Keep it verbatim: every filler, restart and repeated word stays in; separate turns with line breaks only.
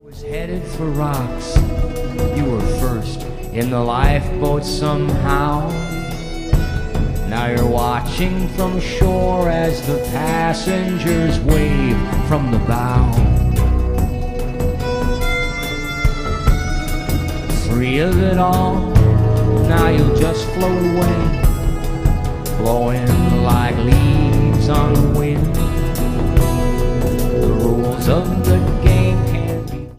Was headed for rocks. You were first in the lifeboat somehow. Now you're watching from shore as the passengers wave from the bow. Free of it all, now you'll just float away, blowing like leaves on the wind.